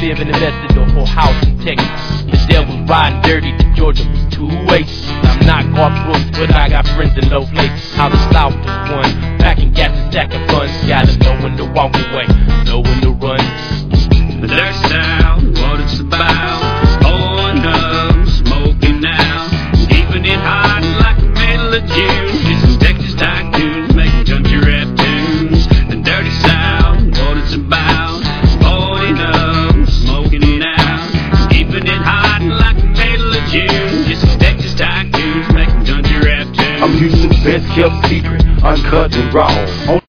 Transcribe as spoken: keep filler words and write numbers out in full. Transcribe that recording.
live and invested the whole house in Texas. The devil's riding dirty, the Georgia was two ways. I'm not Garth Brooks, but I got friends in low places. How the South is won, packing gas and stacking funds. Gotta know when to walk away, know when to run. The dirty South, what it's about. Pouring up, smoking out, keeping it hot like the middle of June. Just some Texas tycoons making country rap tunes. The dirty South, what it's about. Pouring up, smoking it out, keeping it hot like the middle of June. Just some Texas tycoons making country rap tunes. I'm Houston's best kept secret, uncut and raw.